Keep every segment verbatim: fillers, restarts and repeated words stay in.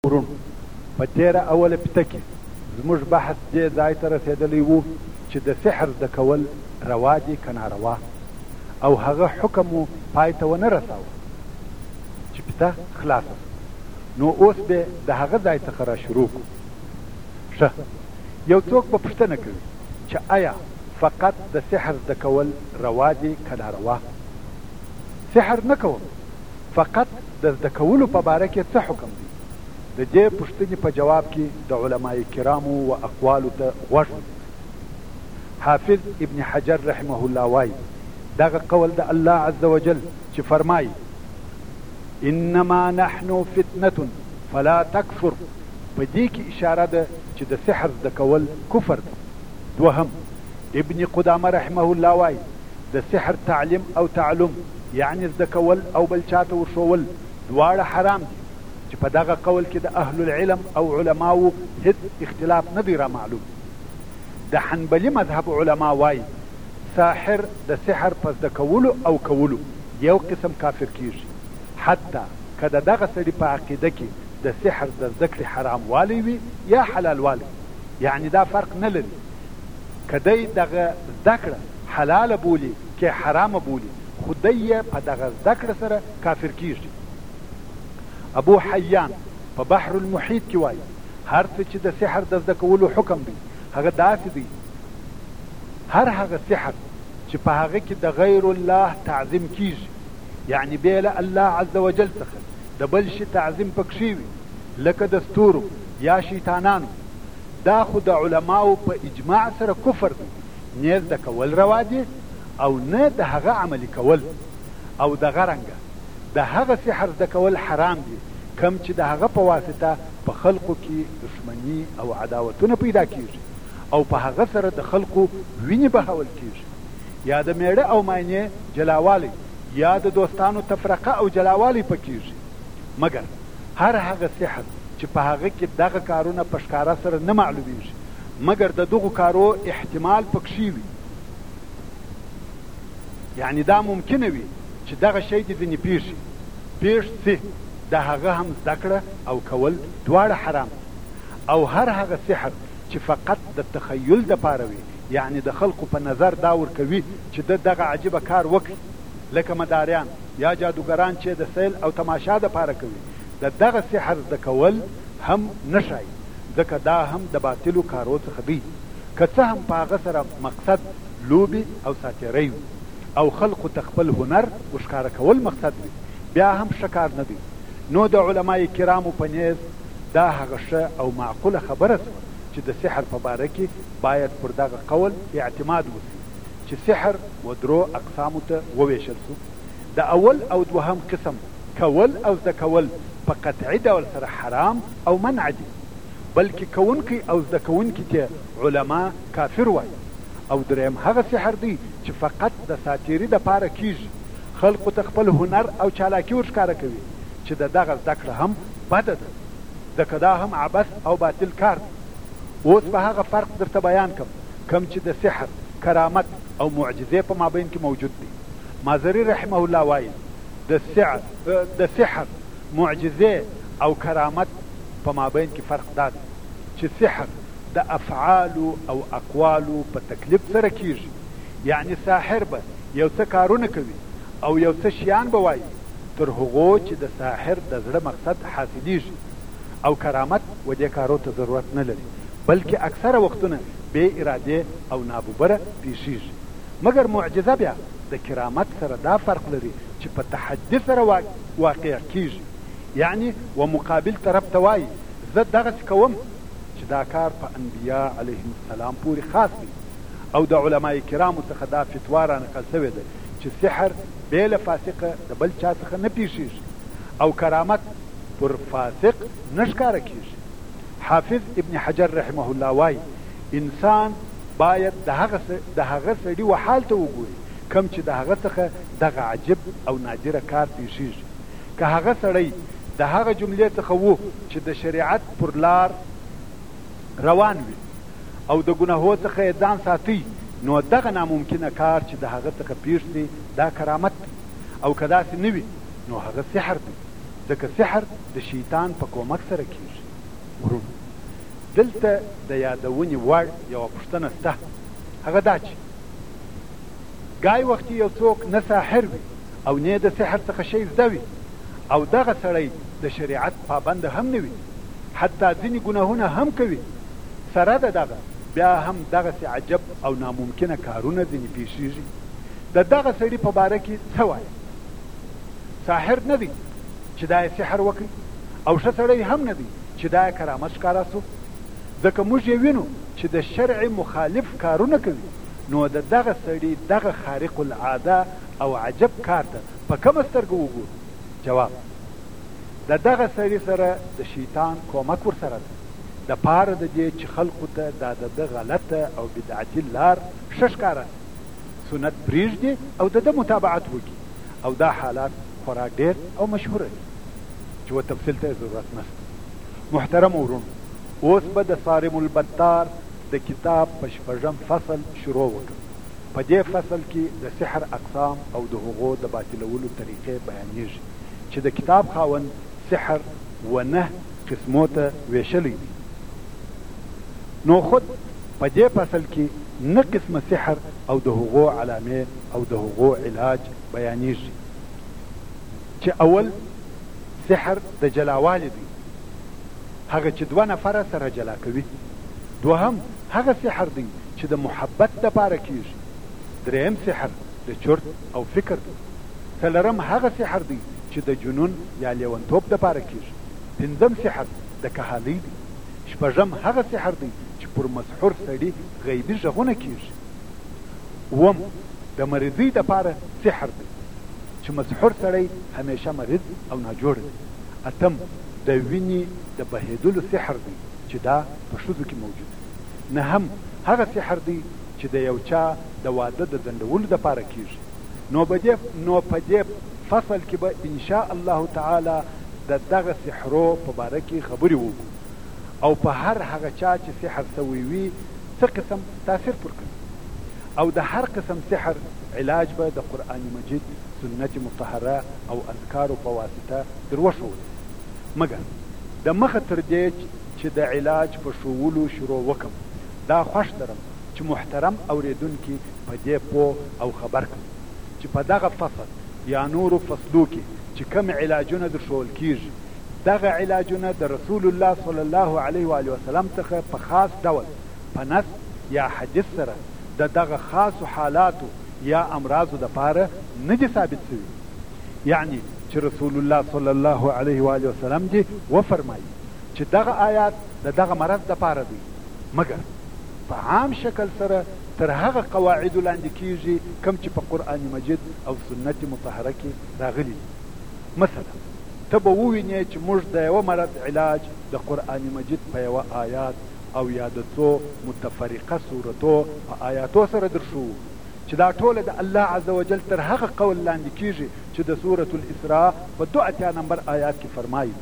ورونو په تیره اوله پته کې زموږ بحث دې ځای ته رسېدلی و چې د سحر زده کول روا دي که ناروا، او هغه حکم مو پای ته ونه رساوه چې پته خلاصه. نو اوس به د هغه ځای څخه را شروع کړو. ښه، یو څوک به پوښتنه کوي چې آیا فقط د سحر زده کول روا دي که ناروا؟ سحر نه کوم، فقط د زده کولو په باره کې څه حکم دی؟ د دې پوښتنې په جواب کې د علمای کرامو و اقوالو ته غوږ حافظ ابن حجر رحمه الله وایي دغه قول د الله عز وجل چې فرمایي انما نحن فتنة فلا تکفر، په دې کې اشاره ده چې د سحر زده کول کفر ده. دوهم، ابن قدامه رحمه الله وایي د سحر تعلیم او تعلم یعنی زده کول او بل چاته ورښول دواړه حرام دي، چې په دغه قول کې د اهل العلم او علماو هیڅ اختلاف نه دی را معلوم. د حنبلي مذهب علما وایي ساحر د سحر په زده کولو او کولو یو قسم کافر کیږي، حتی که د دغه سړي په عقیده کې د سحر د زده کړې حرام والی وي یا حلال والی، یعنی دا فرق نه لري. که دی دغه زده کړه حلاله بولي که حرامه بولي، خو دی یې په دغه زده کړه سره کافر کیږي. ابو حیان په بحر المحیط کې وایي هر څه چې د سحر د زده کولو حکم دی هغه داسې دی، هر هغه سحر چې په هغه کې د غیر الله تعظیم کیږي، یعنی بې له الله عز وجل څخه د بل شي تعظیم پکښې وي لکه د ستورو یا شیطانانو، دا خو د علماو په اجماع سره کفر دی. نه زده کول روا دي او نه د هغه عملي کول. او دغه رنګه د هغه سحر زده کول حرام دي کم چې د هغه په واسطه په خلقو کې دشمني او عداوتونه پیدا کیږي او په هغه سره د خلقو وینې بهول کیږي، یا د میړه او ماینې جلاوالی یا د دوستانو تفرقه او جلاوالی پکیږي. مګر هر هغه سحر چې په هغه کې دغه کارونه په ښکاره سره نه معلومیږي مګر د دغو کارو احتمال پکښې وي، یعنی دا ممکنه وي چې دغه شی دې ځینې پیښي پیښ سي، د هغه هم زده کړه او کول دواړه حرام. او هر هغه سحر چې فقط د تخیل دپاره وي، یعنی د خلقو په نظر دا ورکوي چې د دغه عجیبه کار وکړي، لکه مداریان یا جادوګران چې د سیل او تماشا دپاره کوي، د دغه سحر زده کول هم نه شایي، ځکه دا هم د باطلو کارو څخه دی. که څه هم په هغه سره مقصد لوبې او ساتیرۍ وي او خلقو ته خپل هنر وښکاره کول مقصد وي، بیا هم ښه کار نه دی. نو د علمای کرامو په نیز دا هغه ښه او معقوله خبره شوه چې د سحر په باره کې باید پر دغه قول اعتماد وشي چې سحر و درو اقسامو ته وویشل شو. د اول او دوهم قسم کول او زده کول په قطعي ډول سره حرام او منع دي، بلکې کوونکی او زده کوونکي ته علما کافر وایي. او دریم هغه سحر دی چې فقط د ساتیري دپاره کیږي، خلقو ته خپل هنر او چالاکي ورښکاره کوي، چې د دغه زده کړه هم بده ده، ځکه دا هم عبث او باطل کار دی. اوس به هغه فرق درته بیان کم کم چې د سحر کرامت او معجزې په مابین کې موجود دی. مازری رحمه الله وایي د سحر د سحر معجزې او کرامت په مابین کې فرق دا دی چې سحر د افعالو او اقوالو په تکلیف سره کیږي، یعنی ساحر به یو څه کارونه کوي او یو څه شیان به وایي تر هغو چې د ساحر د زړه مقصد حاصلیږي. او کرامت و دې کارو ته ضرورت نه لري، بلکې اکثره وختونه بې ارادې او نابوبره پیښیږي. مګر معجزه بیا د کرامت سره دا فرق لري چې په تحدي سره واقع کیږي، یعنی و مقابل طرف ته وایي زه دغسې کوم، چې دا کار په انبیا علیهم السلام پورې خاص دی. او د علمای کرامو څخه دا فتوا را نقل شوې ده چې سحر بې له فاسقه د بل چا څخه نه پیښیږي او کرامت پر فاسق نه ښکاره کیږي. حافظ ابن حجر رحمه الله وایي انسان باید د هغه سړي و حال ته وګوري کم چې د هغه څخه دغه عجیب او نادره کار پیښیږي. که هغه سړی د هغه جملې څخه و چې د شریعت پر لار روان وي او د ګناهو څخه یې ځان ساتي، نو دغه ناممکنه کار چې د هغه څخه پیښ دی دا کرامت دی. او که داسې نه وي نو هغه سحر دی. ځکه سحر د شیطان په کومک سره کیږي. ورونو دلته د یادونې وړ یوه پوښتنه شته، هغه دا چې ګای وختي یو څوک نه ساحر وي او نه د سحر څخه شی زده وي او دغه سړی د شریعت پابند هم نه وي، حتی ځینې ګناهونه هم کوي، سره د دغه بیا هم دغسې عجب او ناممکنه کارونه ځینې پیښیږي. د دغه سړي په باره کې څه وایي؟ ساحر نه دی چې دا یې سحر وکړي او ښه سړی هم نه دی چې دا یې کرامت ښکاره سو، ځکه موږ یې وینو چې د شرع مخالف کارونه کوي. نو د دغه سړي دغه خارق العاده او عجب کار ته په کومه سترګه وګورو؟ جواب: د دغه سړي سره د شیطان کومک ورسره ده د پاره د دې چې خلقو ته دا د ده غلطه او بدعتي لار ښه ښکاره سنت پرېږدي او د ده متابعت وکړي. او دا حالات خورا ډېر او مشهوره دي چې و تفصیل ته ضرورت نشته. محترم ورونو، اوس به د صارم البتار د کتاب په شپږم فصل شروع وکړم. په دې فصل کې د سحر اقسام او د هغو د باطلولو طریقې بیانېږي چې د کتاب خاوند سحر و نه قسمو ته ویشلی دي. نو خود په دې فصل کې نه قسمه سحر او د هغو علامې او د هغو علاج بیانېږي چې اول سحر د جلاوالي دی، هغه چې دوه نفره سره جلا کوي. دوهم هغه سحر دی چې د محبت دپاره کیږي. دریم سحر د چرت او فکر دی. څلورم هغه سحر دی چې د جنون یا لیونتوب دپاره کیږي. پنځم سحر د کهالۍ دی. شپږم هغه سحر دی چې پر مسحور سړي غیبي غږونه کیږي. اووم د مریضۍ دپاره سحر دی چې مسحور سړی همیشه مریض او ناجوړ دی. اتم د وینې د بهېدلو سحر دی چې دا په ښځو کې موجود دی. نهم هغه سحر دی چې د یو چا د واده د ځنډولو دپاره کیږي. نو نو په دې فصل کې به انشاء الله تعالی د دغه سحرو په باره کې خبرې وکړو او په هر هغه چا چې سحر سوی وي څه قسم تاثیر پر کوي او د هر قسم سحر علاج به د قرآن مجید، سنت مطهره او اذکارو په واسطه در وښودل. مګر د مخه تر دې چې د علاج په ښوولو شروع وکم، دا خوښ درم چې محترم اوریدونکي په دې پوه او خبر کړم چې په دغه فصل یا نورو فصلو کې چې کوم علاجونه در ښوول کیږي، دغه علاجونه د رسول الله صلی الله علیه و آله وسلم څخه په خاص ډول په نص یا حدیث سره د دغه خاصو حالاتو یا امراضو دپاره نه دي ثابت شوي. یعنی چې رسول الله صلی الله علیه و آله وسلم دې وفرمایي چې دغه آیات د دغه مرض دپاره دی، مګر په عام شکل سره تر هغه قواعدو لاندې کیږي کوم چې په قرآن مجید او سنت مطهره کې راغلي دي. مثلا ته به ووینې چې موږ د یوه مرض علاج د قرآن مجید په یوه آیات او یا د څو متفرقه صورتو په آیاتو سره در ښوو چې دا ټوله د الله عز وجل تر هغه قول لاندې کیږي چې د سورة الاسراء په دو اتیا نمبر آیات کې فرمایي: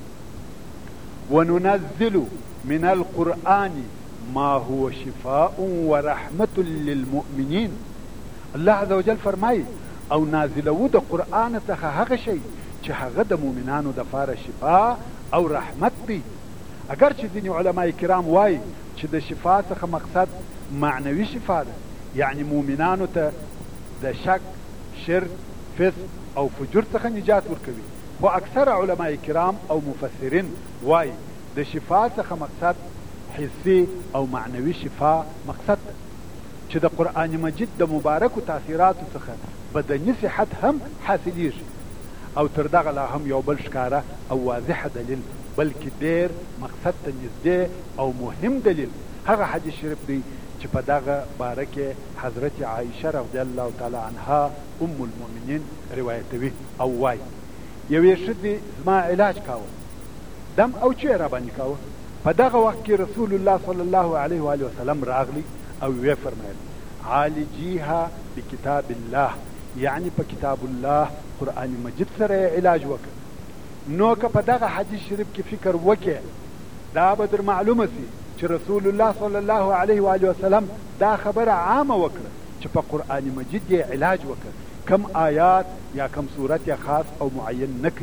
وننزل من القرآن ما هو شفاء ورحمة للمؤمنین. الله عز وجل فرمایي او نازلو د قرآن څخه هغه شی چې هغه د مؤمنانو دپاره شفا او رحمت دی. اگر چې ځینې علماء کرام وایي چې د شفا څخه مقصد معنوي شفا ده، یعنی مؤمنانو ته د شک، شرک، فسق او فجور څخه نجات ورکوي. خو اکثر علماء کرام او مفسرین وایي د شفا څخه مقصد حسي او معنوي شفا مقصد ده چې د قرآن مجید د مبارکو تاثیراتو څخه بدني صحت هم حاصلیږي. او تر دغه لا هم یو بل ښکاره او واضح دلیل، بلکې ډېر مقصد ته نږدې او مهم دلیل هغه حدیث شریف دی چې په دغه باره کې حضرت عایشه رضی الله تعالی عنها ام المؤمنین روایتوي او وایي: یوې ښځې زما علاج کاوه، دم او چوی را باندې کاوه. په دغه وخت کې رسول الله صلی الله علیه و آله وسلم راغلی او ویې فرمایل: عالجیها بکتاب الله، یعنی په کتاب الله قرآن مجید سره علاج وکړه. نو که په دغه حدیث شریف کې فکر وکړې دا به در معلومه سي چې رسول الله صلی الله علیه و آله وسلم دا خبره عامه وکړه چې په قرآن مجید یې علاج وکړه. کم آیات یا کم صورت یا خاص او معین نه کړي،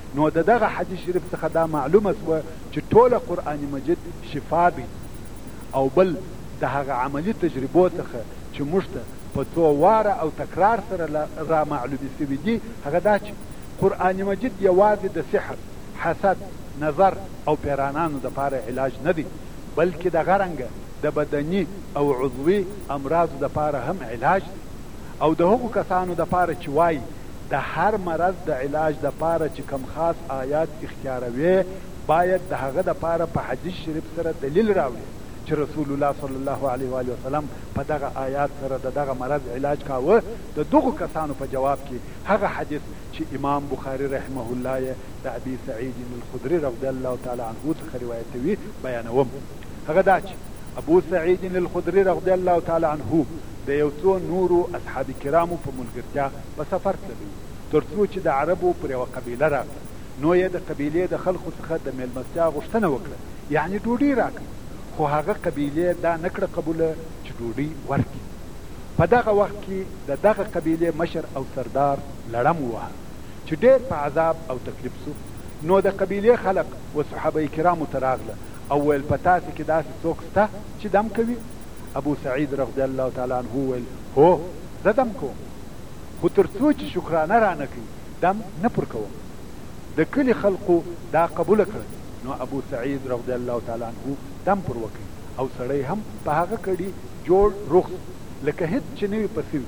نو د دغه حدیث شریف څخه دا معلومه شوه چې ټوله قرآن مجید شفا دی. او بل د هغه عملي تجربو څخه چې موږ ته په څو واره او تکرار سره را معلومې شوي دي هغه دا چې قرآن مجید یوازې د سحر، حسد، نظر او پیرانانو دپاره علاج نه دی، بلکې دغه رنګه د بدني او عضوي امراضو دپاره هم علاج دی. او د هغو کسانو دپاره چې وایي د هر مرض د علاج دپاره چې کم خاص آیات اختیاروي باید د هغه دپاره په حدیث شریف سره دلیل راوړي چې رسول الله صلی الله علیه و آله وسلم په دغه آیات سره د دغه مرض علاج کاوه. د دغو کسانو په جواب کې هغه حدیث چې امام بخاري رحمه الله یې د ابي سعید الخدري رضی الله تعالی عنه څخه روایتوي بیانوم. هغه دا چې ابو سعید الخدري رضی الله تعالی عنه د یو څو نورو اصحاب کرامو په ملګرتیا په سفر تللی تر څو چې د عربو پر یوه قبیله راغله. نو یې د قبیلې د خلکو څخه د میلمستیا غوښتنه وکړه، یعنې ډوډۍ راکړه. خو هغه قبیلې دا نه کړه قبوله چې ډوډۍ ورکړي. په دغه وخت کې د دغه قبیلې مشر او سردار لړم ووهه چې ډېر په عذاب او تکلیف سو. نو د قبیلې خلق و صحابه کرامو ته راغله او ویل په تاسې کې داسې څوک شته چې دم کوي؟ ابو سعید رضی الله تعالی عنه ویل هو زه دم کوم، خو تر څو چې شکرانه رانه کوي دم نه پر کوم. د کلي خلقو دا قبوله کړه. نو ابو سعید رضی الله تعالی عنه دم پر وکړي او سړی هم په هغه کړي جوړ رخ لکه هیڅ چې نه وي پسې.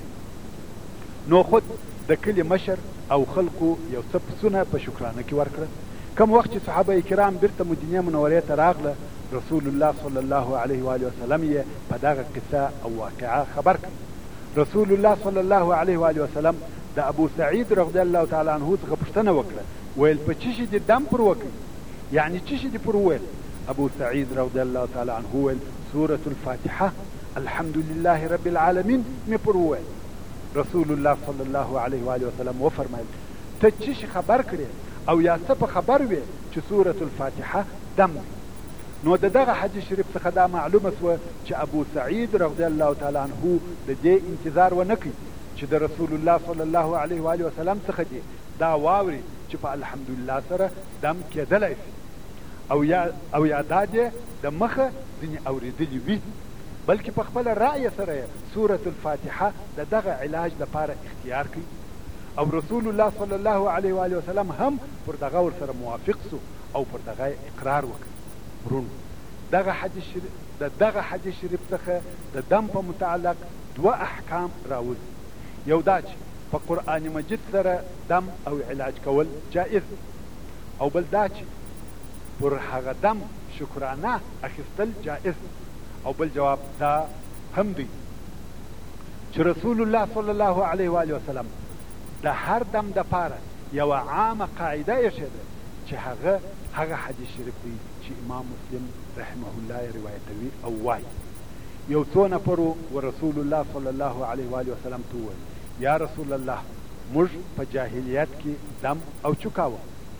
نو خود د کلي مشر او خلقو یو څه پسونه په شکرانه کې ورکړه. کم وخت چې صحابه کرام بیرته مدینې منورې ته راغله رسول الله صلی الله علیه و آله وسلم یې په دغه قصه او واقعه خبر کړ. رسول الله صلی الله علیه و آله وسلم د ابو سعید رضی الله تعالی عنه څخه پوښتنه وکړه، ویل په څه شي دې دم پر وکړي؟ یعنې څه شي دې پر وویل؟ ابو سعید رضی الله تعالی عنه ویل سورة الفاتحه الحمد لله رب العالمین مې پر وویل. رسول الله صلی الله علیه و آله وسلم وفرمایل ته څه شي خبر کړې او یا څه په خبر وې چې سورة الفاتحه دم دی؟ نو د دغه حدیث شریف څخه دا معلومه سوه چې ابو سعید رضی الله تعالی عنه د دې انتظار ونه کړي چې د رسول الله صلی الله علیه و آله وسلم څخه دې دا واوري چې په الحمدلله سره دم کېدلی شي او یا او یا دا دې د مخه ځینې اورېدلي وي، بلکې په خپله رایه سره یې سورة الفاتحه د دغه علاج لپاره اختیار کړي. او رسول الله صلی الله علیه و آله وسلم هم پر دغه ورسره موافق سو او پر دغه اقرار وکړ. ورونو دغه حدیث شریف د دغه حدیث شریف څخه د دم په متعلق دوه احکام راوځي. یو دا چې په قرآن مجید سره دم او علاج کول جائز، او بل دا چې پر هغه دم شکرانه اخیستل جائز. او بل جواب دا هم دی چې رسول الله صلی الله علیه و آله وسلم د هر دم دپاره یوه عامه قاعده ایښې ده چې هغه هغه حدیث شریف دی چې امام مسلم رحمه الله روایتوي او وایي یو څو نفرو و رسول الله صلی الله علیه و آله وسلم ته وویل یا رسول الله موږ په جاهلیت کې دم او چوکاوه.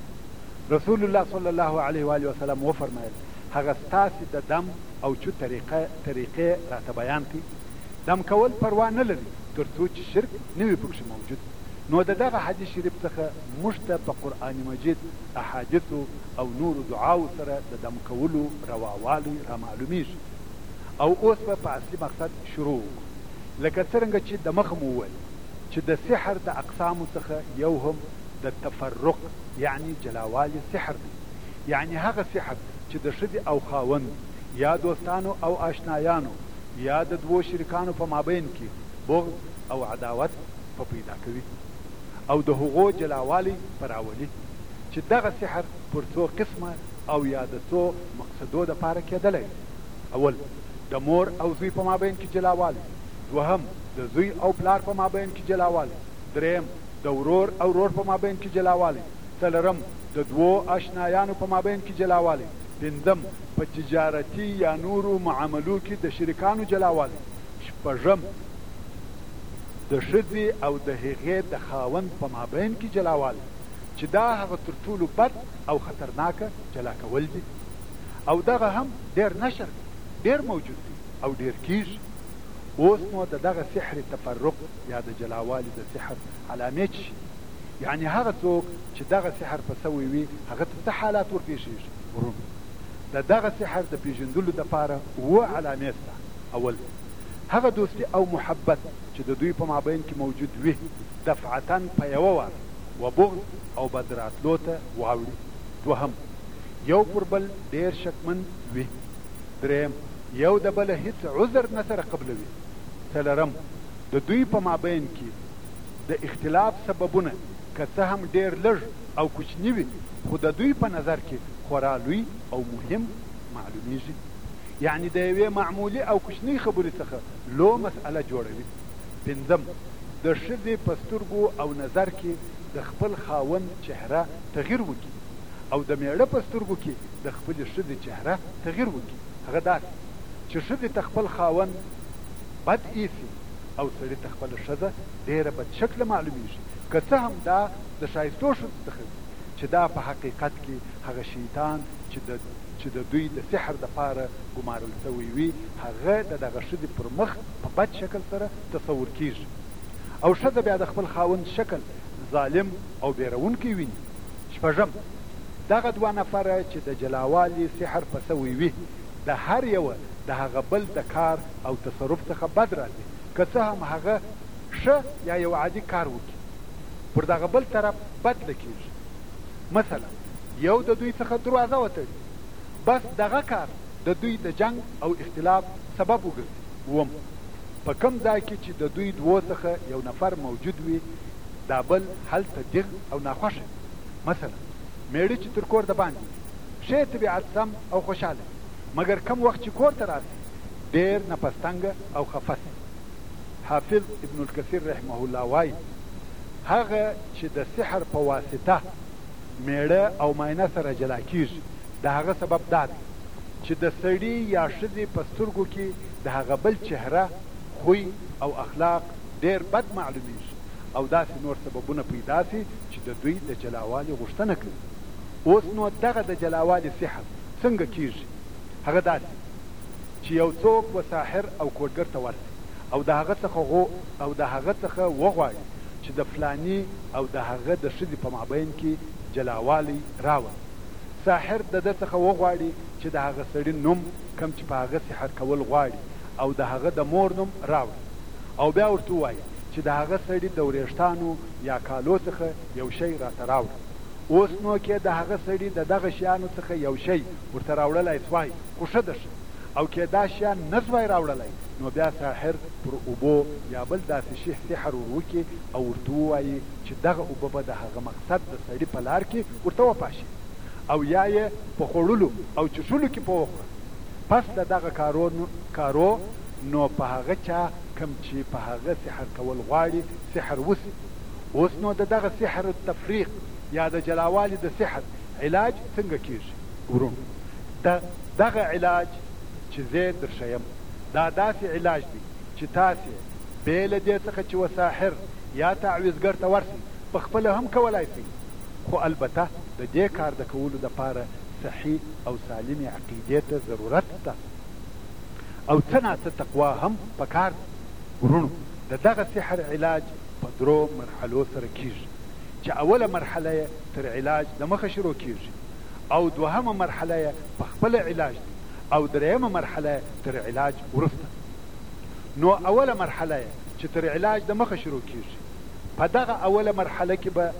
رسول الله صلی الله علیه و آله وسلم وفرمایل هغه ستاسې د دم او چو طریقه طریقې راته بیان کړي. دم کول پروا نه لري تر څو چې شرک نه وي پکښې موجود. نو د دغه حدیث شریف څخه موږ ته په قرآن مجید احادیثو او نورو دعاو سره د دم کولو رواوالی را معلومیږي. او اوس به په اصلي مقصد شروع وکړو. لکه څرنګه چې د مخه مو وویل چې د سحر د اقسامو څخه یو هم د تفرق یعنی جلاوالی سحر دی. یعنی هغه سحر چې د ښځې او خاوند یا دوستانو او آشنایانو یا د دوو شریکانو په مابین کې بغض او عداوت په پیدا کوي او د هغو جلاوالی په راولي چې دغه سحر پر څو قسمه او یا د څو مقصدو دپاره کېدلی. اول د مور او زوی په مابین کې جلاوالی، دوهم د زوی او پلار په مابین کې جلاوالی، دریم د ورور او ورور په مابین کې جلاوالی، څلرم د دوو آشنایانو په مابین کې جلاوالی، پنځم په تجارتي یا نورو معاملو کې د شریکانو جلاوالی، شپږم د ښځې او د هغې د خاوند په مابین کې جلاوالی چې دا هغه تر ټولو بد او خطرناکه جلا کول دي. او دغه هم ډېر نشر ډېر موجود دی او ډېر کیږي. اوس نو د دغه سحر تفرق یا د جلاوالي د سحر علامې چې یعنی هغه څوک چې دغه سحر په سوی وي هغه ته څه حالات ورپېښېږي؟ ورونو د دغه سحر د پېژندلو دپاره اووه علامې شته. اول هغه دوستي او محبت چې د دوی په مابین کې موجود وي دفعتاً په یوه وار و بغض او بد راتلو ته واوړي. دوهم یو پر بل ډېر شکمن وي. دریم یو د بله هیڅ عذر نه سره قبلوي. څلرم د دوی په مابین کې د اختلاف سببونه که څه هم ډېر لږ او کوچني وي خو د دوی په نظر کې خورا لوی او مهم معلومیږي. یعنی د یوې معمولي او کوچنۍ خبرې څخه لو مسئله جوړوي. پنځم د ښځې په سترګو او نظر کې د خپل خاوند چهره تغییر وکړي او د میړه په سترګو کې د خپلې ښځې چهره تغییر وکړي. هغه داسې چې ښځې ته خپل خاوند بد ایسي او سړي ته خپله ښځه ډېره بد شکله معلومیږي، که څه هم دا د ښایستو ښځو څخه چې دا په حقیقت کې هغه شیطان چې د چې د دوی د سحر دپاره ګمارل شوی وي هغه د دغه ښځې پر مخ په بد شکل سره تصور کیږي او ښځه بیا د خپل خاوند شکل ظالم او بیرونکی ویني. شپږم دغه دوه نفره چې د جلاوالي سحر په سوی وي د هر یوه د هغه بل د کار او تصرف څخه بد راځي، که څه هم هغه ښه یا یو عادي کار وکړي پر دغه بل طرف بد لکېږي. مثلا یو د دوی څخه دروازه وتړي بس دغه کار د دوی د جنگ او اختلاف سبب وګرځي. اووم په کوم ځای کې چې د دوی دوو څخه یو نفر موجود وي دا بل هلته دیغ او ناخوښه. مثلا میړه چې تر کور د باندې ښې طبیعت سم او خوشحاله مګر کم وخت چې کور ته راسي ډېر نفستنګه او خفه سي. حافظ ابن الکثیر رحمه الله وایي هغه چې د سحر په واسطه میړه او ماینه سره جلا کیږي د هغه سبب دا دی چې د سړي یا ښځې په سترګو کې د هغه بل چهره خوی او اخلاق ډېر بد معلومیږي او داسې نور سببونه پیدا سي چې د دوی د جلاوالي غوښتنه کوي. اوس نو دغه د جلاوالي سحر څنګه کیږي؟ هغه داسې چې یو څوک و ساحر او کوډګر ته ورسي او د هغه څخه غو او د هغه څخه وغواړي چې د فلاني او د هغه د ښځې په مابین کې جلاوالی راوړي. ساحر د ده څخه وغواړي چې د هغه سړي نوم کم چې په هغه سحر کول غواړي او د هغه د مور نوم راوړي او بیا ورته ووایي چې د هغه سړي د وریښتانو یا کالو څخه یو شی راته راوړي. اوس نو کې د هغه سړي د دغه شیانو څخه یو شی ورته راوړلی سوای خو ښه ده او کې دا شیان نه سوای راوړلی نو بیا ساحر پر اوبو یا بل داسې شي سحر ور وکړي او ورته ووایي چې دغه اوبه به د هغه مقصد د سړي په لار کې ورته وپاشي او یا یې په خوړلو او چښلو کې په وخوره. پس د دغه کارو کارو نو په هغه چا کم چې په هغه سحر کول غواړي سحر وسي. اوس نو د دغه سحر تفریق یا د جلاوالي د سحر علاج څنګه کیږي؟ ورونو دغه علاج چې زه درښیم دا داسې علاج دی چې تاسې بې له دې څخه چې و ساحر یا تعویزګر ته ورسئ په خپله هم کولی شئ، خو البته د دې کار د کولو دپاره صحیح او سالمې عقیدې ته ضرورت ده او څه ناڅه تقوا هم پکار ده. ورونو د دغه سحر علاج په درو مرحلو سره کیږي چې اوله مرحله یې تر علاج د مخه شروع کیږي او دوهمه مرحله یې په خپله علاج دی او دریمه مرحله تر علاج وروسته. نو اوله مرحله چې تر علاج د مخه شروع کیږي په دغه اوله مرحله کې به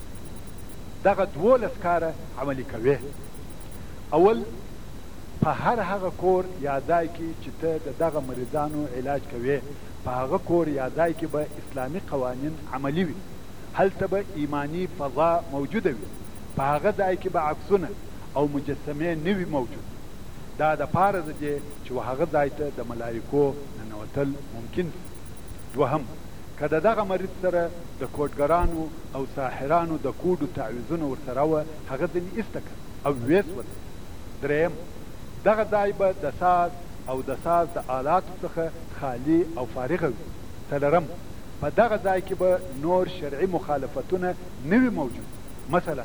دغه دولس کاره عملي کوي. اول په هر هغه کور یا ځای کې چې ته د دغه مریضانو علاج کوي په هغه کور یا ځای کې به اسلامي قوانین عملي وي، هلته به ایمانی فضا موجوده وي، په هغه ځای کې به عکسونه او مجسمې نه وي موجود. دا د پاره ده چې هغه ځای ته د ملایکو ننوتل ممکن. دوهم که د دغه مریض سره د کوډګرانو او ساحرانو د کوډو تعویزونه ورسره وه هغه ځینې ایسته کړه او ویس وته. دریم دغه ځای به د ساز او د ساز د آلاتو څخه خالی او فارغه وي. څلرم په دغه ځای کې به نور شرعي مخالفتونه نه وي موجود. مثلا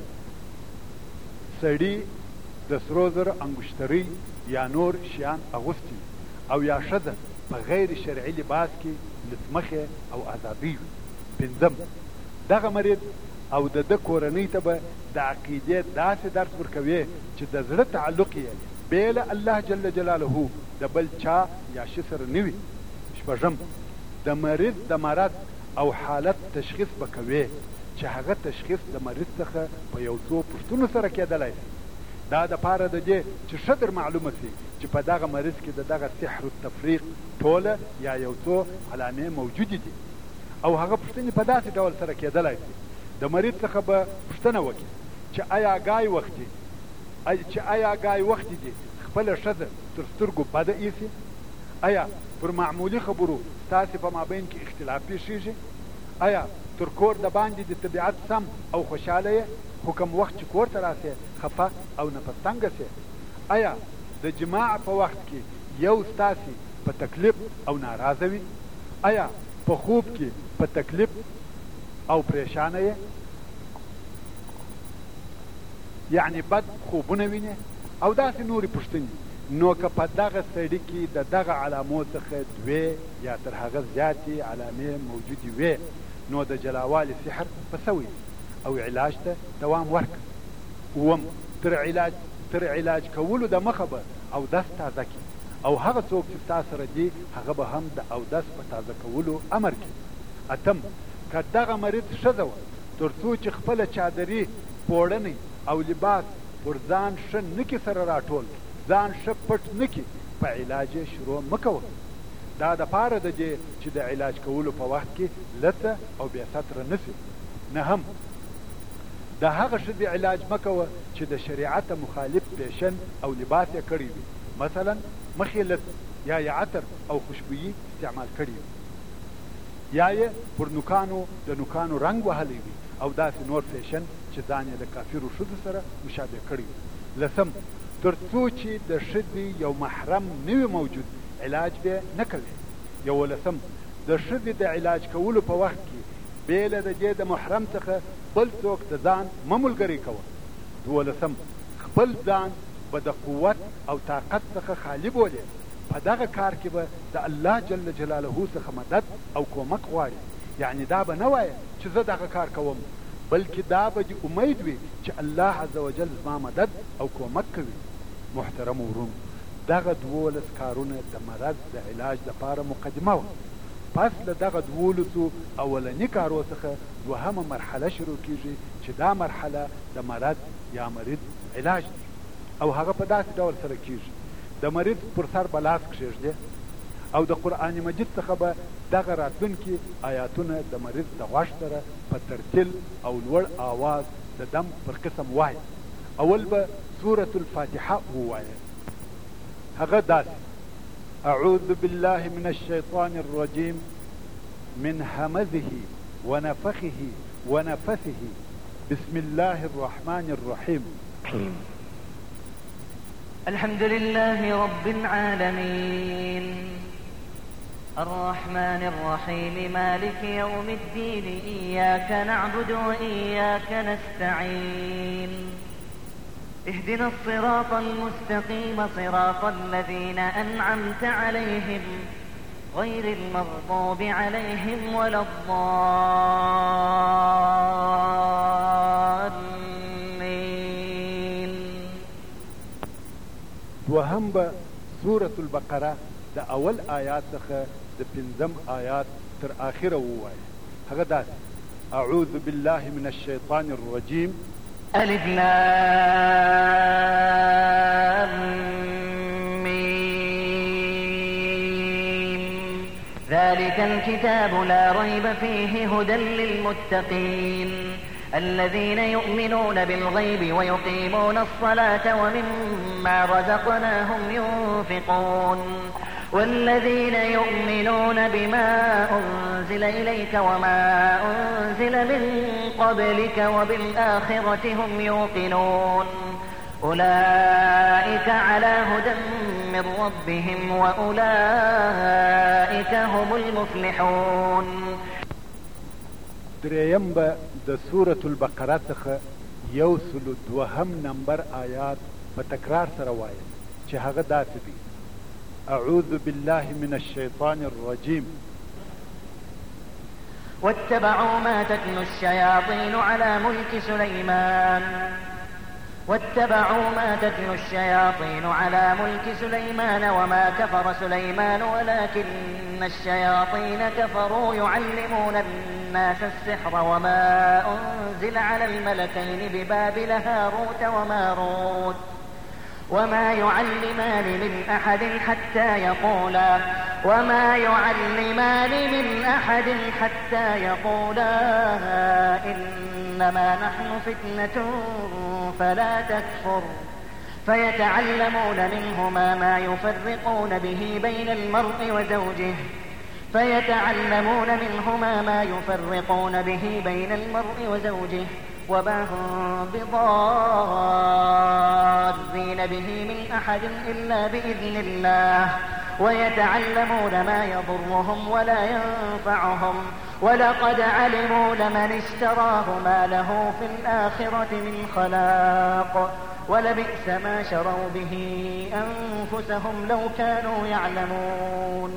سړي د سرو زرو انګشترۍ یا نور شیان اغوستي او یا ښځه په غیر شرعي لباس کې لسمخې او آزادۍ وي. پنځم دغه مریض او د ده کورنۍ ته به د عقیدې داسې درس ورکوي چې د زړه تعلق یې بې له الله جل جلاله د بل چا یا شي سره نه وي. شپږم، د مریض د مرض او حالت تشخیص به کوي چې هغه تشخیص د مریض څخه په یو څو پوښتنو سره کېدلی شي. دا د پاره د دې چې ښه در معلومه شي چې په دغه مریض کې د دغه سحر التفریق ټوله یا یو څو علامې موجودې دي او هغه پوښتنې په داسې ډول سره کېدلی شي. د مریض څخه به پوښتنه وکړي چې آیا ګای وخت دی چې آیا ګای وخت دی خپله ښځه تر سترګو بده ایسي؟ آیا پر معمولي خبرو ستاسې په مابین کې اختلاف پیښیږي؟ آیا تر کور د باندې د طبیعت سم او خوشحاله یې خو کوم وخت چې کور ته راسې خفه او نفس تنګه سې؟ آیا د جماع په وخت کې یو ستاسې په تکلیف او ناراضه وي؟ آیا په خوب کې په تکلیف او پریشانه یې؟ یعنی بد خوبونه وینې او داسې نورې پوښتنې. نو که په دغه سړي کې د دغه علامو څخه دوې یا تر هغه زیاتې علامې موجودې وې نو د جلاوالي سحر په سوی او علاج ته دوام ورکړه. اووم، تر علاج تر علاج کولو د مخه به اودس تازه کړي او هغه څوک چې ستا سره دي هغه به هم د اودس په تازه کولو امر کړي. اتم، که دغه مریض ښځه وه تر څو چې خپله چادري پوړنی او لباس پر ځان ښه نکي سره راټول ځان ښه پټ نکي په علاج یې شروع مه کوه. دا د پاره د دې چې د علاج کولو په وخت کې لڅه او بې ستره نه سي. نهم، د هغه ښځې علاج مه کوه چې د شریعت مخالف فیشن او لباس یې کړی وي، مثلا مخ یې لڅ یا یې عطر او خوشبویي استعمال کړی وي یا یې پر نوکانو د نوکانو رنګ وهلی وي او داسې نور فیشن چې ځان یې د کافرو ښځو سره مشابه کړی وي. لسم، تر څو چې د ښځې یو محرم نه وي موجود علاج به نه کوي. یولسم، د ښځې د علاج کولو په وخت کې بې له د دې د محرم څخه بل څوک د ځان مه ملګری کوه. دولسم، خپل ځان به د قوت او طاقت څخه خالي بولې. په دغه کار کې به د الله جل جلاله څخه مدد او کومک غواړي. یعنی دا به نه وایه چې زه دغه کار کوم، بلکې دا به دې امید وي چې الله عز وجل زما مدد او کومک کوي. محترم ورونو، دغه دولس کارونه د مرض د علاج لپاره مقدمه وه. پس له دغه دولسو اولني کارو څخه دوهمه مرحله شروع کیږي چې دا مرحله د مرض یا مریض علاج دی او هغه په داسې ډول سره کیږي: د مریض پر سر به لاس کښېږدي او د قرآن مجید څخه به دغه راتلونکي آیاتونه د مریض د غوږ سره په ترتیل او لوړ آواز د دم پر قسم وایي. اول به سورة الفاتحه ووایه. هغه داسې: اعوذ بالله من الشیطان الرجیم من همزه ونفخه ونفثه بسم الله الرحمن الرحيم. الحمد لله رب العالمين الرحمن الرحيم مالك يوم الدين إياك نعبد وإياك نستعين اهدنا الصراط المستقيم صراط الذين أنعمت عليهم غير المغضوب عليهم ولا الضالين. وهم به سورة البقرة د اول آیات څخه د پنځم آیات تر آخره ووایه. هغه داسې: اعوذ بالله من الشیطان الرجیم الف لام میم ذلك الكتاب لا ريب فيه هدى للمتقين الذين يؤمنون بالغيب ويقيمون الصلاة ومما رزقناهم ينفقون والذين يؤمنون بما أنزل إليك وما أنزل من قبلك وبالآخرة هم يوقنون أولئك على هدى من ربهم وأولئك هم المفلحون. دریم به د سورة البقره څخه یو سلو دوهم نمبر آیات په تکرار سره وایي چې هغه داسې دی: اعوذ بالله من الشیطان الرجیم واتبعوا ما تتلو الشياطين على ملك سليمان واتبعوا ما تتلو الشياطين على ملك سليمان وما كفر سليمان ولكن الشياطين كفروا يعلمون الناس السحر وما أنزل على الملكين ببابل هاروت وماروت وما يعلمان من أحد حتى يقولا وما يعلمان من أحد حتى يقولا إنما نحن فتنة فلا تكفر فيتعلمون منهما ما يفرقون به بين المرء وزوجه فيتعلمون منهما ما يفرقون به بين المرء وزوجه وما هم بضارين به من أحد إلا بإذن الله ويتعلمون ما يضرهم ولا ينفعهم ولقد علموا لمن اشتراه ما له في الآخرة من خلاق ولبئس ما شروا به أنفسهم لو كانوا يعلمون.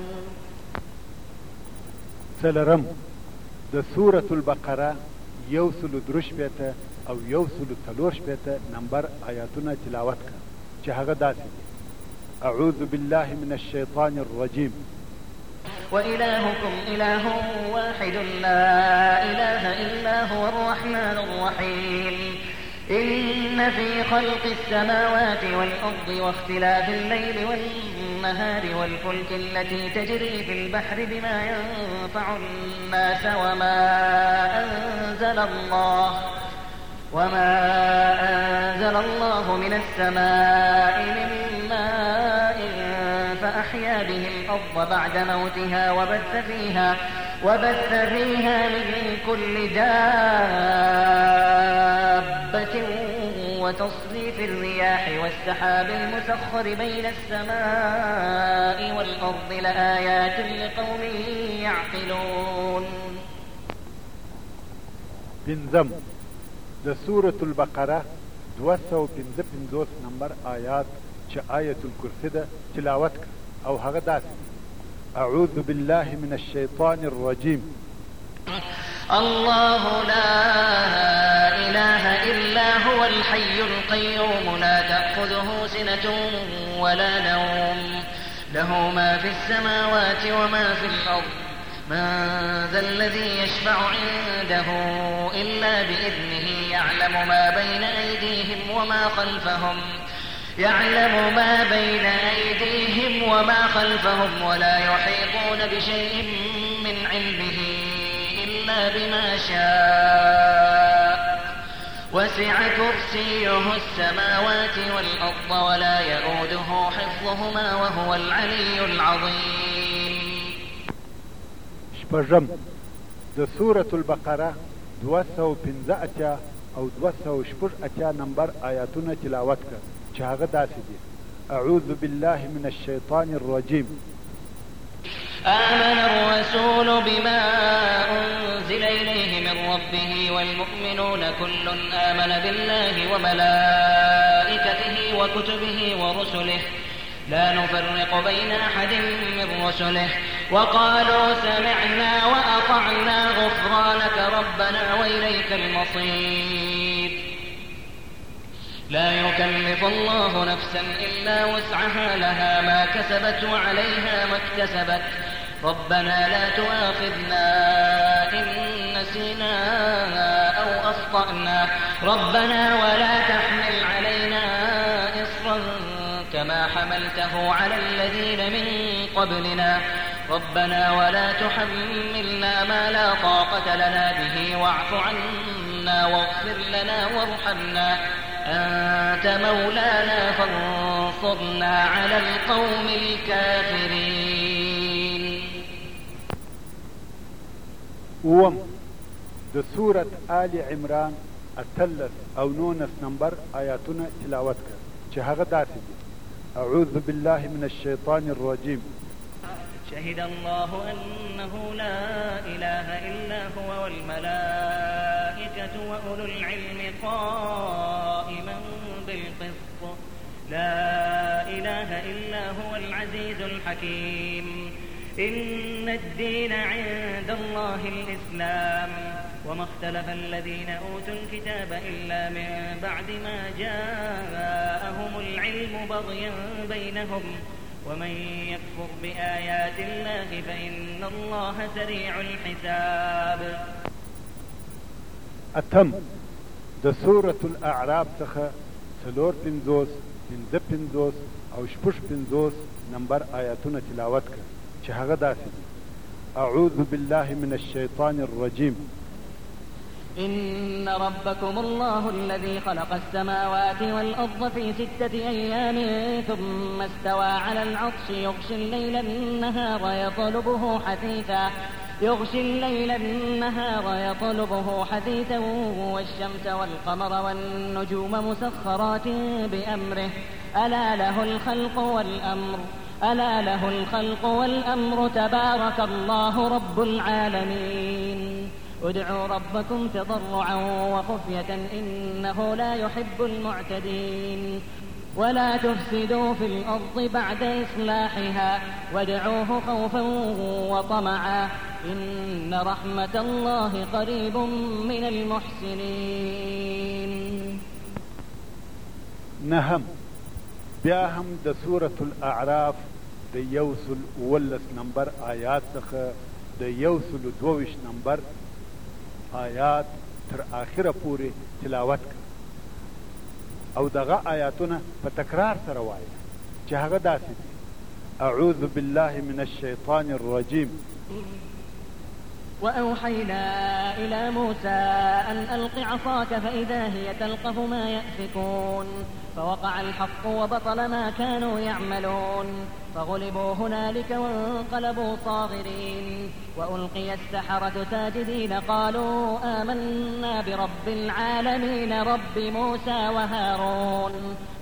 سلرم د سورة البقرة یوسلو دروش بیتا او یوسلو تلوش بیتا نمبر آیاتنا تلاوت کا چه هغه داسې اعوذ بالله من الشيطان الرجيم وإلهكم إله واحد لا إله إلا هو الرحمن الرحيم إن في خلق السماوات والأرض واختلاف الليل والنهار والفلك التي تجري في البحر بما ينفع الناس وما أنزل الله وما أنزل الله من السماء من ماء فأحيا به الأرض بعد موتها وبث فيها وبث فيها من كل دابة وتصريف الرياح والسحاب المسخر بين السماء والأرض لآيات لقوم يعقلون. بنزم د سورة البقرة دوسو بنزه بنزوس نمبر آيات چه آية الكرسي ده تلاوت او هغه داسې أعوذ بالله من الشيطان الرجيم الله لا إله إلا هو الحي القيوم لا تأخذه سنة ولا نوم له ما في السماوات وما في الأرض من ذا الذي يشفع عنده إلا بإذنه يعلم ما بين أيديهم وما خلفهم يعلم ما بين أيديهم وما خلفهم ولا يحيطون بشيء من علمه إلا بما شاء وسع كرسيه السماوات والأرض ولا يؤوده حفظهما وهو العلي العظيم. شپږم د سورة البقرة دوسو پنځه اتیا او دوسو شپږ اتیا نمبر آیاتونه تلاوت کړه چې هغه داسې دي أعوذ بالله من الشيطان الرجيم آمن الرسول بما أنزل إليه من ربه والمؤمنون كل آمن بالله وملائكته وكتبه ورسله لا نفرق بين أحد من رسله وقالوا سمعنا وأطعنا غفرانك ربنا وإليك المصير. لا يكلف الله نفسا إلا وسعها لها ما كسبت وعليها ما اكتسبت ربنا لا تؤاخذنا إن نسينا أو أخطأنا ربنا ولا تحمل علينا إصرا كما حملته على الذين من قبلنا ربنا ولا تحملنا ما لا طاقة لنا به واعف عنا واغفر لنا وارحمنا أنت مولانا فانصرنا على القوم الكافرين. وم د سورة آل عمران اتلس او نونس نمبر آياتنا تلاوت کړه چې هغه داسې دي أعوذ بالله من الشيطان الرجيم شهد الله أنه لا إله إلا هو والملائكة وأولو العلم قائما بالقسط لا إله إلا هو العزيز الحكيم. إن الدين عند الله الإسلام وما اختلف الذين أوتوا الكتاب إلا من بعد ما جاءهم العلم بغيا بينهم ومن يكفر بآيات الله فإن الله سريع الحساب. اتم د سورة الاعراف څخه څلور پنځوس پنځه پنځوس او شپږ پنځوس نمبر آیاتونه تلاوت کړه چې هغه داسې دي: اعوذ بالله من الشیطان الرجیم. إن ربكم الله الذي خلق السماوات والأرض في ستة أيام ثم استوى على العرش يغشي الليل النهار يطلبه حثيثا يغشي الليل النهار يطلبه حثيثا والشمس والقمر والنجوم مسخرات بأمره ألا له الخلق والأمر ألا له الخلق والأمر تبارك الله رب العالمين. ادعوا ربكم تضرعا وخفية إنه لا يحب المعتدين ولا تفسدوا في الأرض بعد إصلاحها وادعوه خوفا وطمعا إن رحمة الله قريب من المحسنين. نهم بیا هم د سورة الاعراف د یوسل اولس نمبر آیات څخه د یوسل دوویش نمبر آیات تر آخره پورې تلاوت کړه او دغه آیاتونه په تکرار سره وایه چې هغه داسې دي: اعوذ بالله من الشیطان الرجیم. وأوحينا إلى موسى أن ألق عصاك فإذا هي تلقف ما يأفكون فوقع الحق وبطل ما كانوا يعملون فغلبوا هنالك وانقلبوا صاغرين وألقي السحرة ساجدين قالوا آمنا برب العالمين رب موسى وهارون.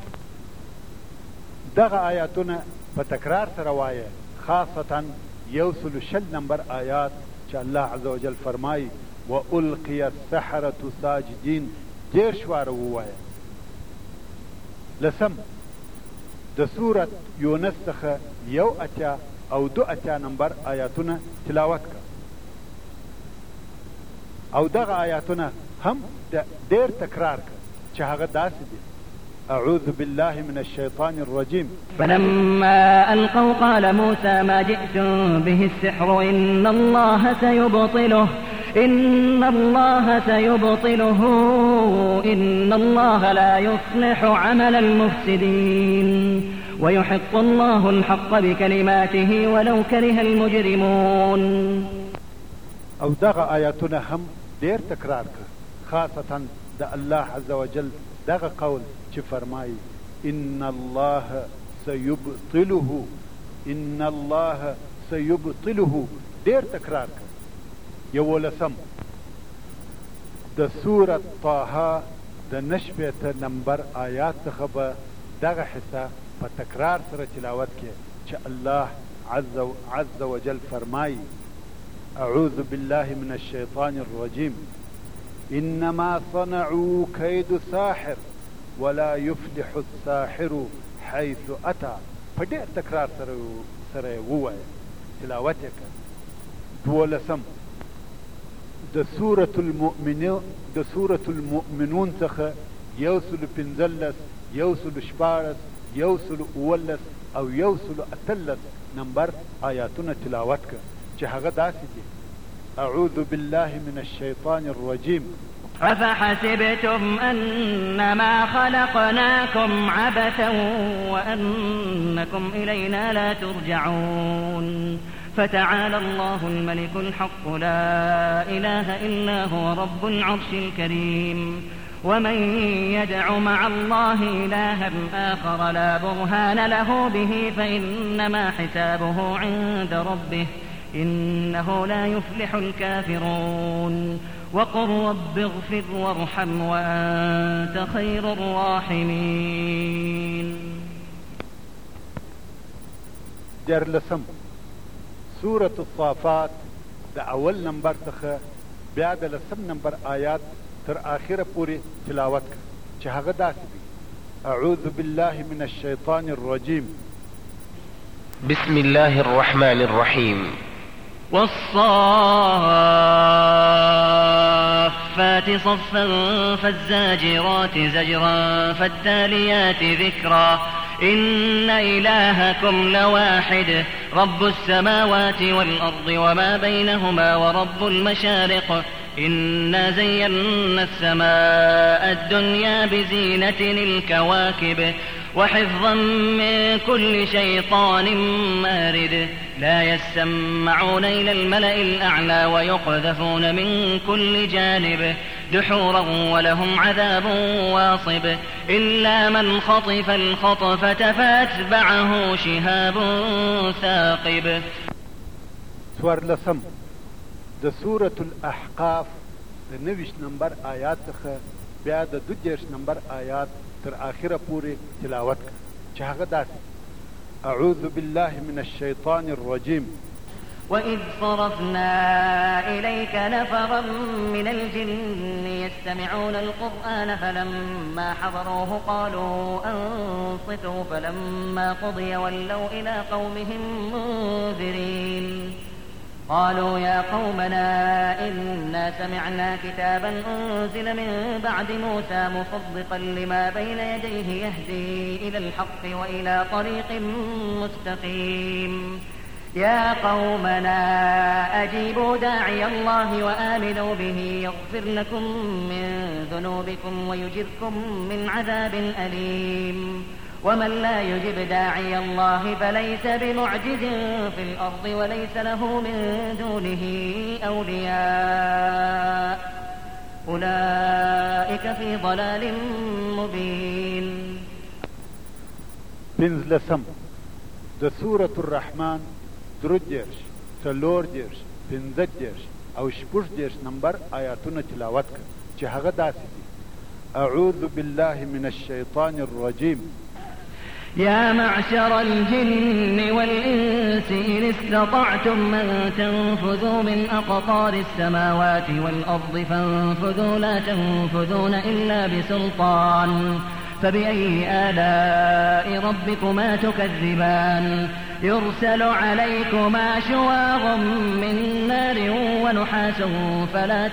دغه آیاتونه په تکرار سره وایه، خاصتا یوسل شل نمبر آیات چې الله عز وجل فرمایي وألقي السحرة ساجدين دېرش واره ووایه. لسم د سورة یونس څخه یو اتیا او دو اتیا نمبر آیاتونه تلاوت کړه او دغه آیاتونه هم ډېر تکرار کړه چې هغه داسې دي: أعوذ بالله من الشيطان الرجيم. فلما ألقوا قال موسى ما جئتم به السحر إن الله سيبطله إن الله سيبطله إن الله لا يصلح عمل المفسدين ويحق الله الحق بكلماته ولو كره المجرمون. او دغه آیاتونه هم ډېر تکرار کړه، خاصتا د الله عز وجل دغه قول چې فرمایي ان الله سيبطله ان الله سيبطله ډېر تکرار کړه. یولسم د سورة طه د نشپېته نمبر آیات څخه به دغه حصه په تکرار سره تلاوت کړي چې الله عز, عز وجل فرمایي أعوذ بالله من الشيطان الرجيم إنما صنعوا كيد ساحر ولا يفلح الساحر حيث أتى. په ډېر تکرار سره سره ووایه، تلاوت یې کړه. دولسم د سورة المؤمنون د سورة المؤمنون څخه یوسل پنځلس یوسل شپاړس یوسل اوولس او یوسل اتلس نمبر آیاتونه تلاوت کړه چې هغه داسې دي: أعوذ بالله من الشيطان الرجيم. أفحسبتم أنما خلقناكم عبثا وأنكم إلينا لا ترجعون فتعالى الله الملك الحق لا إله إلا هو رب العرش الكريم. ومن يدع مع الله إلها آخر لا برهان له به فإنما حسابه عند ربه إنه لا يفلح الكافرون. وقل رب اغفر وارحم وأنت خير الراحمين. دیارلسم سورة الصافات د اول نمبر څخه بیا د لسم نمبر آیات تر آخره پورې تلاوت کړه چې هغه داسې دي: أعوذ بالله من الشيطان الرجيم بسم الله الرحمن الرحيم. والصافات صفا فالزاجرات زجرا فالتاليات ذكرا إن إلهكم لواحد رب السماوات والأرض وما بينهما ورب المشارق إنا زينا السماء الدنيا بزينة الكواكب وحفظا من كل شيطان مارد لا يسمعون إلى الملأ الأعلى ويقذفون من كل جانب دحورا ولهم عذاب واصب إلا من خطف الخطفة فأتبعه شهاب ثاقب. څوارلسم د سورة الاحقاف د نویشت نمبر آیات څخه بیا د دو دېرش نمبر آیات تر آخره پورې تلاوت کړه چې هغه داسې اعوذ بالله من الشیطان الرجیم. وإذ صرفنا إليك نفرا من الجن يستمعون القرآن فلما حضروه قالوا أنصتوا فلما قضي ولوا إلى قومهم منذرين قالوا يا قومنا إنا سمعنا كتابا أنزل من بعد موسى مصدقا لما بين يديه يهدي إلى الحق وإلى طريق مستقيم يا قومنا أجيبوا داعي الله وآمنوا به يغفر لكم من ذنوبكم ويجركم من عذاب أليم ومن لا يجب داعي الله فليس بمعجز في الأرض وليس له من دونه أولياء أولئك في ضلال مبين. پنځلسم د سورة الرحمن درو دېرش څلور دېرش پنځه دېرش او شپږ دېرش نمبر آیاتونه تلاوت کړه چې هغه داسې دي اعوذ بالله من الشیطان الرجیم. يا معشر الجن والإنس إن استطعتم أن تنفذوا من أقطار السماوات والأرض فانفذوا لا تنفذون إلا بسلطان فبأي آلاء ربكما تكذبان يرسل عليكما شواظ من نار ونحاس فلا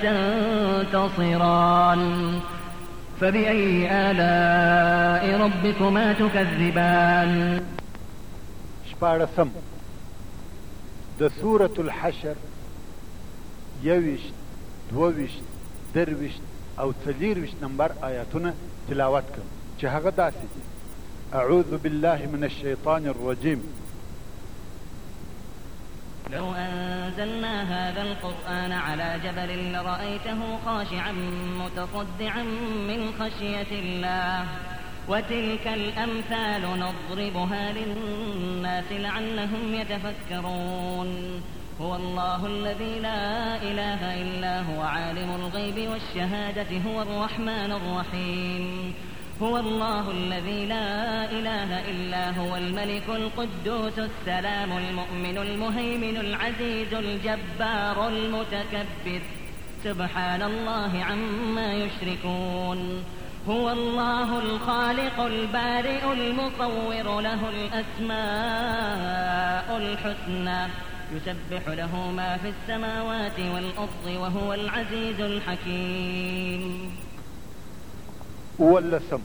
تنتصران فبأي آلاء ربكما تكذبان. شپاړسم د سورة الحشر یویشت دوویشت درویشت او څلېرویشت نمبر آیاتونه تلاوت کړه چې هغه داسې دي اعوذ بالله من الشیطان الرجیم. لو أنزلنا هذا القرآن على جبل لرأيته خاشعا متصدعا من خشية الله وتلك الأمثال نضربها للناس لعلهم يتفكرون. هو الله الذي لا إله إلا هو عالم الغيب والشهادة هو الرحمن الرحيم. هو الله الذي لا إله إلا هو الملك القدوس السلام المؤمن المهيمن العزيز الجبار المتكبر سبحان الله عما يشركون. هو الله الخالق البارئ المصور له الأسماء الحسنى يسبح له ما في السماوات والأرض وهو العزيز الحكيم. ولسم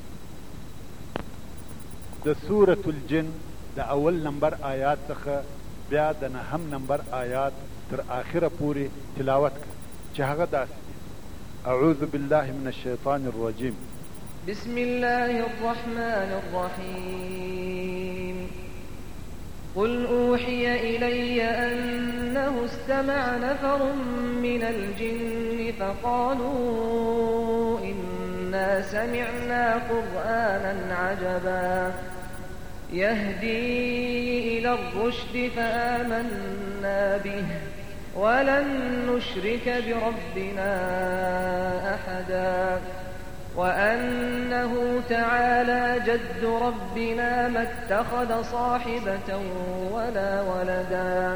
د سورة الجن د اول نمبر آیات څخه بیا د نهم نمبر آیات تر آخره پورې تلاوت کړه چې هغه داسې دي اعوذ بالله من الشیطان الرجیم. بسم الله الرحمن الرحيم. قل أوحي إلي أنه استمع نفر من الجن فقالوا إنا سمعنا قرآنا عجبا يهدي إلى الرشد فآمنا به ولن نشرك بربنا أحدا وأنه تعالى جد ربنا ما اتخذ صاحبة ولا ولدا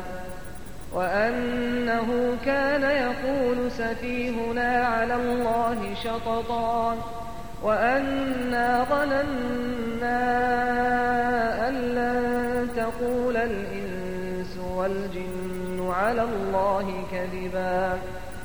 وأنه كان يقول سفيهنا على الله شططا وأنا ظننا أن لن تقول الإنس والجن على الله كذبا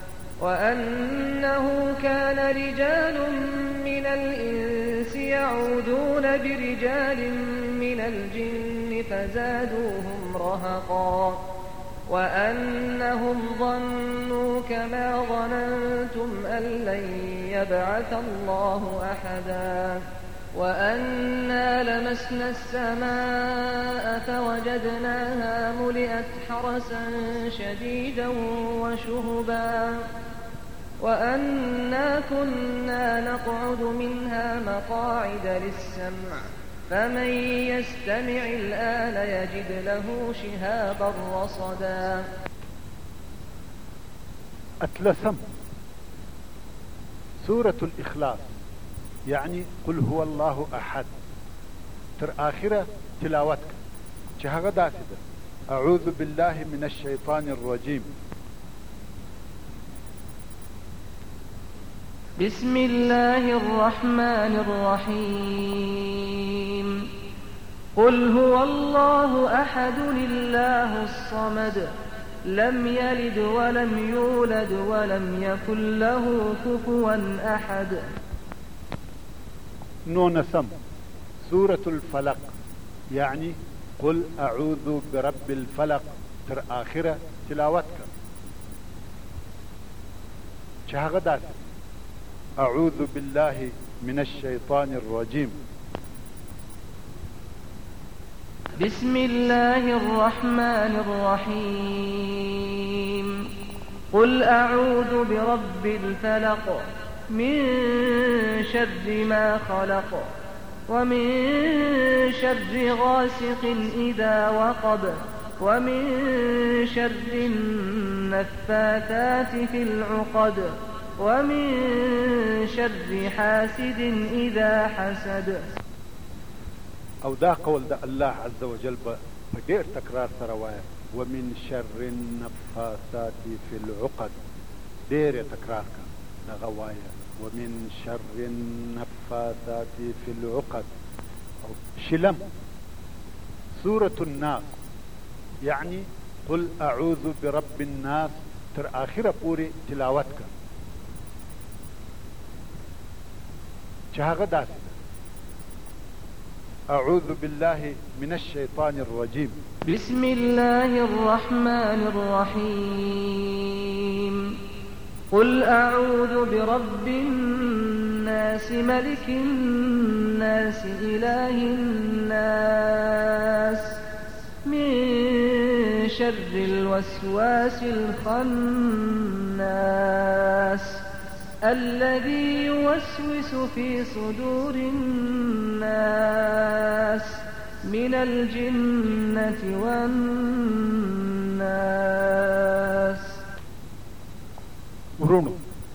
وأنه كان رجال من الإنس يعوذون برجال من الجن فزادوهم رهقا وأنهم ظنوا كما ظننتم أن لن يبعث الله أحدا وأنا لمسنا السماء فوجدناها ملئت حرسا شديدا وشهبا وأنا كنا نقعد منها مقاعد للسمع فمن يستمع الآن يجد له شهابا رصدا. أتلسم سورة الإخلاص يعني قل هو الله أحد تر آخرة تلاوتك جهة داسدة أعوذ بالله من الشيطان الرجيم. بسم الله الرحمن الرحيم قل هو الله أحد الله الصمد لم يلد ولم يولد ولم يكن له كفوا أحد. نونسم سورة الفلق يعني قل أعوذ برب الفلق تر آخرة تلاوتك جهة داسدة أعوذ بالله من الشيطان الرجيم. بسم الله الرحمن الرحيم قل أعوذ برب الفلق من شر ما خلق ومن شر غاسق إذا وقب ومن شر النفاثات في العقد ومن شر حاسد إذا حسد. او دا قول دا الله عز وجل بدير تكرار سروايا ومن شر النفاثات في العقد دير تكرار دا غوايا ومن شر النفاثات في العقد. شلم سورة الناس يعني قل أعوذ برب الناس تر آخرة پوری تلاوتك چهاغ داسد أعوذ بالله من الشيطان الرجيم. بسم الله الرحمن الرحيم قل أعوذ برب الناس ملك الناس إله الناس من شر الوسواس الخناس الذي يوسوس في صدور الناس من الجنة والناس. ورونو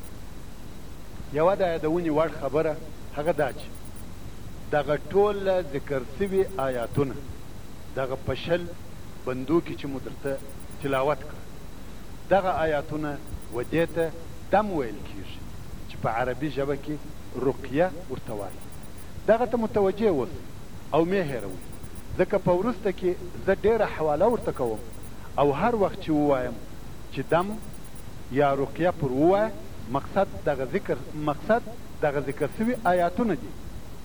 یو دا یادونی وړ خبره هغه دا چې دغه ټول ذکر سوي آیاتونه دغه پشل بندوکی چې مو درته تلاوت کړ دغه آیاتونه ودې ته دم ویل کېږي چې په عربي ژبه کې رقیه ورته وایي. دغه ته متوجه اوسئ او مه هېروئ ځکه په وروسته کې زه ډېره حواله ورته کوم او هر وخت چې ووایم چې دم یا رقیه پر ووایه مقصد دغه ذکر مقصد دغه ذکر سوي آیاتونه دي.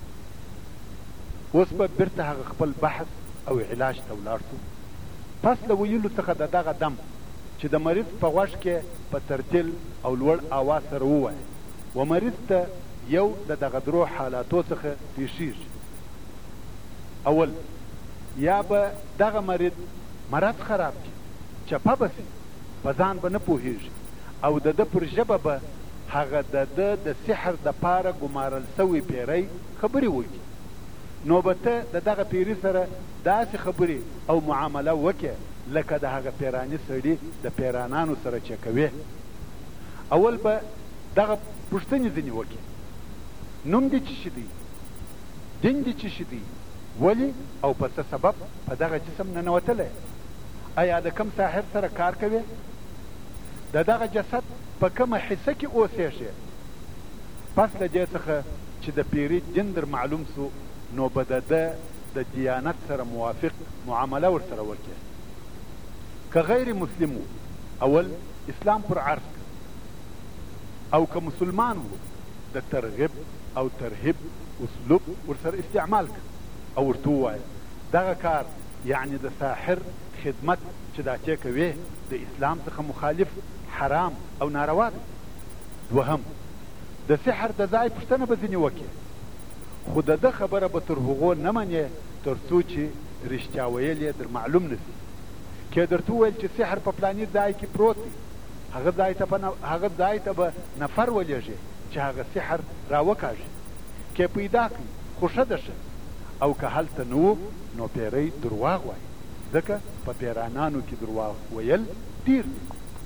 اوس به بیرته هغه خپل بحث او علاج ته ولاړ شو. پس له ویلو څخه د دغه دم چې د مریض په غوږ کې په ترتیل او لوړ آواز سره ووایه و مریض ته یو د دغه درو حالاتو څخه پیښیږي. اول یا به دغه مریض مرض خراب کړي چپه به سي په ځان به نه پوهېږي او د ده پر ژبه به هغه د ده د سحر دپاره ګمارل سوی پیری خبرې وکړي. نو به ته د دغه پیري سره داسې خبرې او معامله وکړې لکه د هغه پیراني سړي د پیرانانو سره چې کوې. اول به دغه پوښتنې ځینې وکړې نوم دې څه شي دی دین دې څه شي دی ولې او په څه سبب په دغه جسم ننوتلی ایا د کم ساحر سره کار کوې د دغه جسد په کومه حصه کې اوسېږې. پس له دې څخه چې د پیري دین در معلوم سو نو به د ده د د دیانت سره موافق معامله ورسره وکړي. که غیر مسلم و اول اسلام پر عرض کړ، او که مسلمان و د ترغیب او ترهیب اسلوب ورسره استعمال کړ او ورته ووایه دغه کار یعنی د ساحر خدمت چې دا چې کوي د اسلام څخه مخالف حرام او ناروا دی. دوهم د سحر د ځای پوښتنه به ځینې وکړي، خو د ده خبره به تر هغو نه منې تر څو چې رښتیا ویل یې در معلوم نه سي. که درته وویل چې سحر په پلاني ځای کې پروت دی، هغه ځای ته به هغه ځای ته به نفر ولېږي چې هغه سحر راوکاږي. که پیدا کړي خو ښه ده ښه، او که هلته نه و نو پیری درواغ وایي، ځکه په پیرانانو کې درواغ ویل ډېر دي.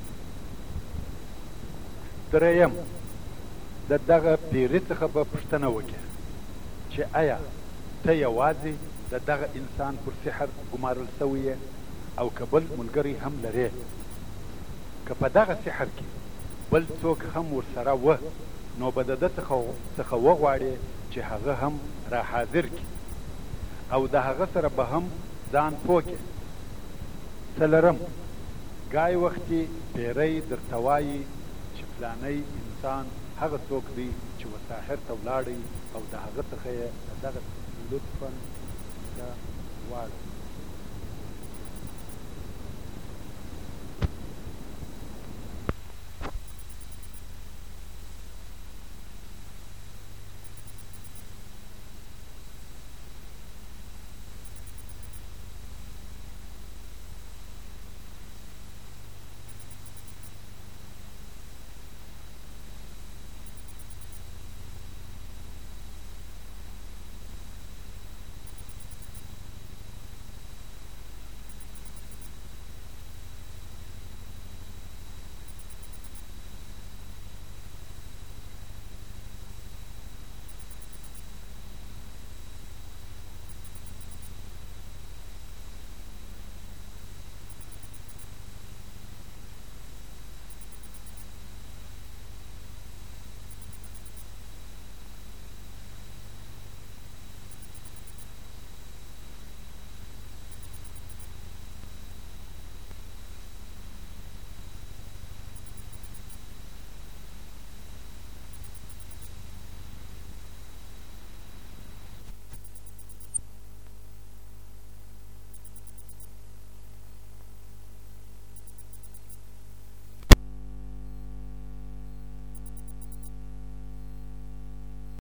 درېیم د دغه پیري څخه به پوښتنه وکړي چې آیا ته یوازې د دغه انسان پر سحر ګمارل سوی یې او که بل ملګری هم لرې؟ که په دغه سحر کې بل څوک هم ورسره و نو به د ده څخه وغواړې چې هغه هم را حاضر کړي او د هغه سره به هم ځان پوه کړي. څلرم ګای وختې پیری درته وایي چې فلانی انسان هغه څوک دی چې و ساحر ته ولاړی او د هغه څخه یې دغه لطفا ته واړه